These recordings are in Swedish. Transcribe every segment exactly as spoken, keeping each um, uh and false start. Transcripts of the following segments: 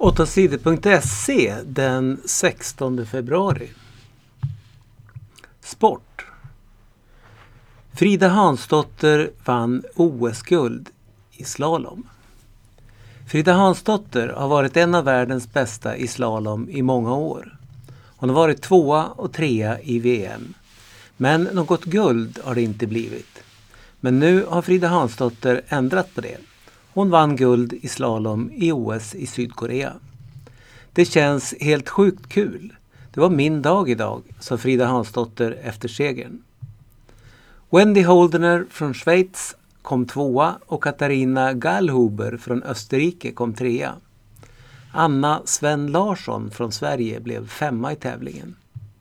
åtta sidor punkt se den sextonde februari. Sport. Frida Hansdotter vann O S-guld i slalom. Frida Hansdotter har varit en av världens bästa i slalom i många år. Hon har varit tvåa och trea i V M. Men något guld har det inte blivit. Men nu har Frida Hansdotter ändrat på det. Hon vann guld i slalom i O S i Sydkorea. Det känns helt sjukt kul. Det var min dag idag, sa Frida Hansdotter efter segern. Wendy Holdener från Schweiz kom tvåa och Katarina Gallhuber från Österrike kom trea. Anna Sven Larsson från Sverige blev femma i tävlingen.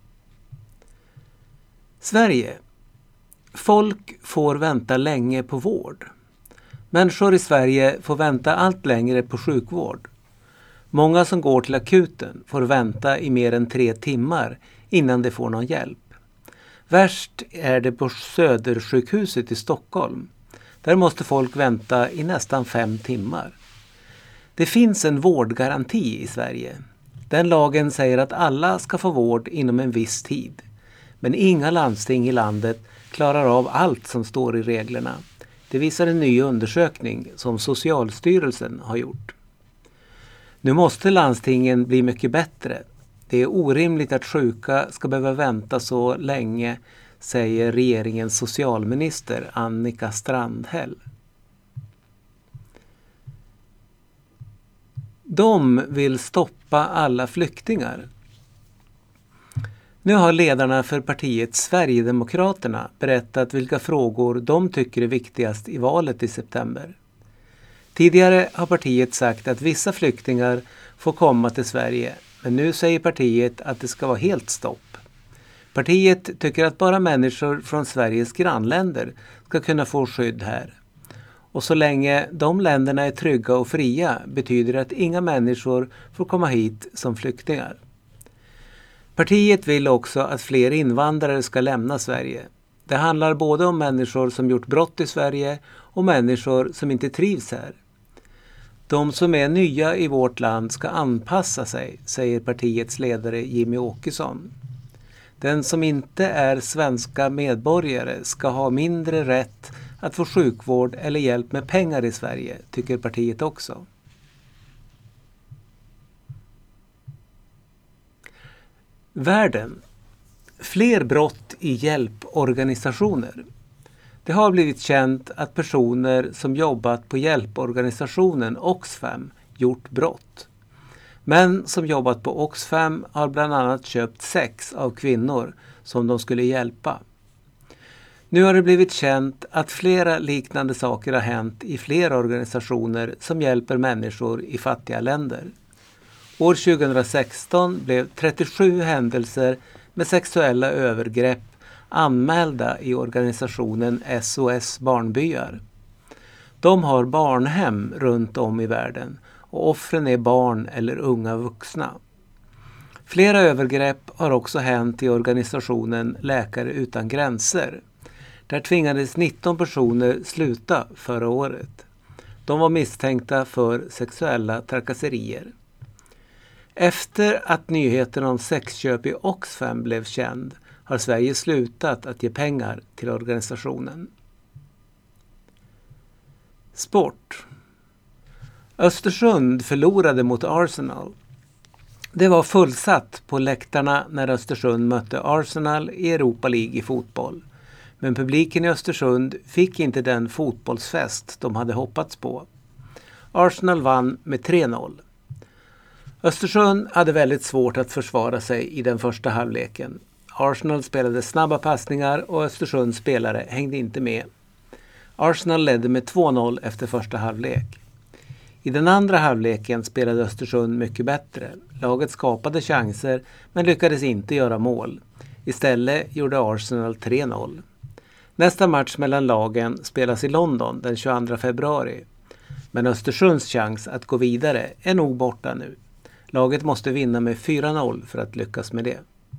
Sverige. Folk får vänta länge på vård. Människor i Sverige får vänta allt längre på sjukvård. Många som går till akuten får vänta i mer än tre timmar innan de får någon hjälp. Värst är det på Södersjukhuset i Stockholm. Där måste folk vänta i nästan fem timmar. Det finns en vårdgaranti i Sverige. Den lagen säger att alla ska få vård inom en viss tid. Men inga landsting i landet klarar av allt som står i reglerna. Det visar en ny undersökning som Socialstyrelsen har gjort. Nu måste landstingen bli mycket bättre. Det är orimligt att sjuka ska behöva vänta så länge, säger regeringens socialminister Annika Strandhäll. De vill stoppa alla flyktingar. Nu har ledarna för partiet Sverigedemokraterna berättat vilka frågor de tycker är viktigast i valet i september. Tidigare har partiet sagt att vissa flyktingar får komma till Sverige, men nu säger partiet att det ska vara helt stopp. Partiet tycker att bara människor från Sveriges grannländer ska kunna få skydd här. Och så länge de länderna är trygga och fria betyder det att inga människor får komma hit som flyktingar. Partiet vill också att fler invandrare ska lämna Sverige. Det handlar både om människor som gjort brott i Sverige och människor som inte trivs här. De som är nya i vårt land ska anpassa sig, säger partiets ledare Jimmy Åkesson. Den som inte är svenska medborgare ska ha mindre rätt att få sjukvård eller hjälp med pengar i Sverige, tycker partiet också. Världen. Fler brott i hjälporganisationer. Det har blivit känt att personer som jobbat på hjälporganisationen Oxfam gjort brott. Män som jobbat på Oxfam har bland annat köpt sex av kvinnor som de skulle hjälpa. Nu har det blivit känt att flera liknande saker har hänt i flera organisationer som hjälper människor i fattiga länder. År tjugohundrasexton blev trettiosju händelser med sexuella övergrepp anmälda i organisationen S O S Barnbyar. De har barnhem runt om i världen och offren är barn eller unga vuxna. Flera övergrepp har också hänt i organisationen Läkare utan gränser. Där tvingades nitton personer sluta förra året. De var misstänkta för sexuella trakasserier. Efter att nyheten om sexköp i Oxfam blev känd har Sverige slutat att ge pengar till organisationen. Sport. Östersund förlorade mot Arsenal. Det var fullsatt på läktarna när Östersund mötte Arsenal i Europa League i fotboll. Men publiken i Östersund fick inte den fotbollsfest de hade hoppats på. Arsenal vann med tre noll. Östersund hade väldigt svårt att försvara sig i den första halvleken. Arsenal spelade snabba passningar och Östersunds spelare hängde inte med. Arsenal ledde med två noll efter första halvlek. I den andra halvleken spelade Östersund mycket bättre. Laget skapade chanser men lyckades inte göra mål. Istället gjorde Arsenal tre noll. Nästa match mellan lagen spelas i London den tjugoandra februari. Men Östersunds chans att gå vidare är nog borta nu. Laget måste vinna med fyra noll för att lyckas med det.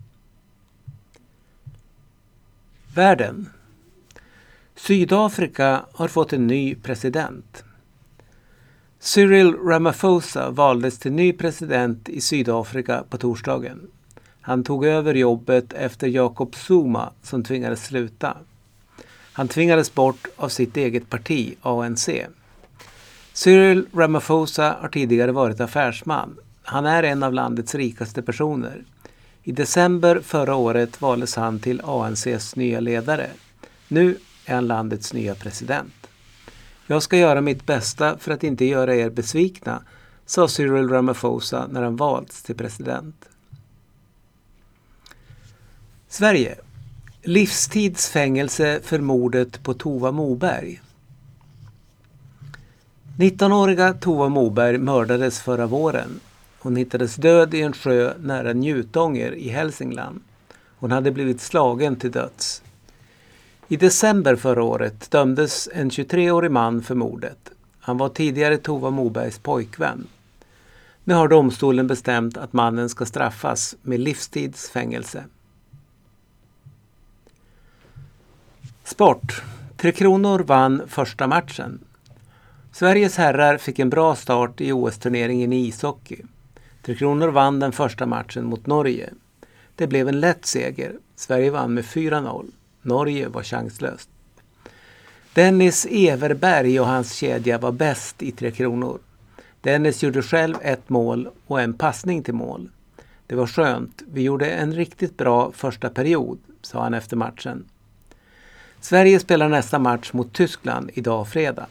Världen. Sydafrika har fått en ny president. Cyril Ramaphosa valdes till ny president i Sydafrika på torsdagen. Han tog över jobbet efter Jacob Zuma som tvingades sluta. Han tvingades bort av sitt eget parti, A N C. Cyril Ramaphosa har tidigare varit affärsman. Han är en av landets rikaste personer. I december förra året valdes han till A N C:s nya ledare. Nu är han landets nya president. Jag ska göra mitt bästa för att inte göra er besvikna, sa Cyril Ramaphosa när han valts till president. Sverige. Livstidsfängelse för mordet på Tova Moberg. nittonåriga Tova Moberg mördades förra våren. Hon hittades död i en sjö nära Njutånger i Hälsingland. Hon hade blivit slagen till döds. I december förra året dömdes en tjugotreårig man för mordet. Han var tidigare Tova Mobergs pojkvän. Nu har domstolen bestämt att mannen ska straffas med livstidsfängelse. Sport. Tre Kronor vann första matchen. Sveriges herrar fick en bra start i O S-turneringen i ishockey. Tre Kronor vann den första matchen mot Norge. Det blev en lätt seger. Sverige vann med fyra noll. Norge var chanslöst. Dennis Everberg och hans kedja var bäst i Tre Kronor. Dennis gjorde själv ett mål och en passning till mål. Det var skönt. Vi gjorde en riktigt bra första period, sa han efter matchen. Sverige spelar nästa match mot Tyskland idag fredag.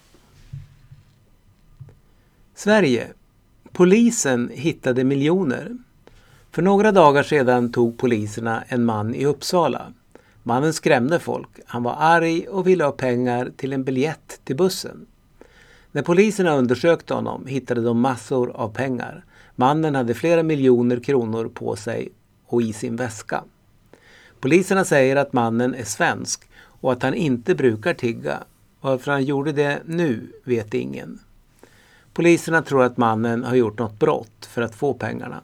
Sverige. Polisen hittade miljoner. För några dagar sedan tog poliserna en man i Uppsala. Mannen skrämde folk. Han var arg och ville ha pengar till en biljett till bussen. När poliserna undersökte honom hittade de massor av pengar. Mannen hade flera miljoner kronor på sig och i sin väska. Poliserna säger att mannen är svensk och att han inte brukar tigga. Varför han gjorde det nu vet ingen. Poliserna tror att mannen har gjort något brott för att få pengarna.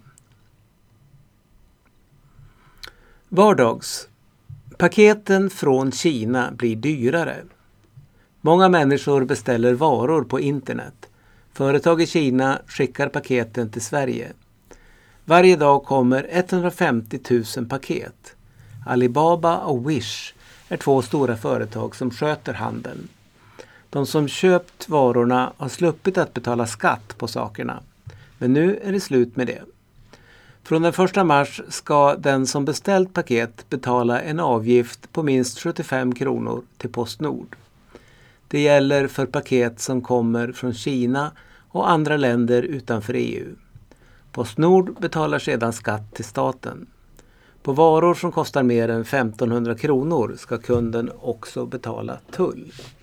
Vardags. Paketen från Kina blir dyrare. Många människor beställer varor på internet. Företag i Kina skickar paketen till Sverige. Varje dag kommer etthundrafemtio tusen paket. Alibaba och Wish är två stora företag som sköter handeln. De som köpt varorna har sluppit att betala skatt på sakerna. Men nu är det slut med det. Från den första mars ska den som beställt paket betala en avgift på minst sjuttiofem kronor till PostNord. Det gäller för paket som kommer från Kina och andra länder utanför E U. PostNord betalar sedan skatt till staten. På varor som kostar mer än femtonhundra kronor ska kunden också betala tull.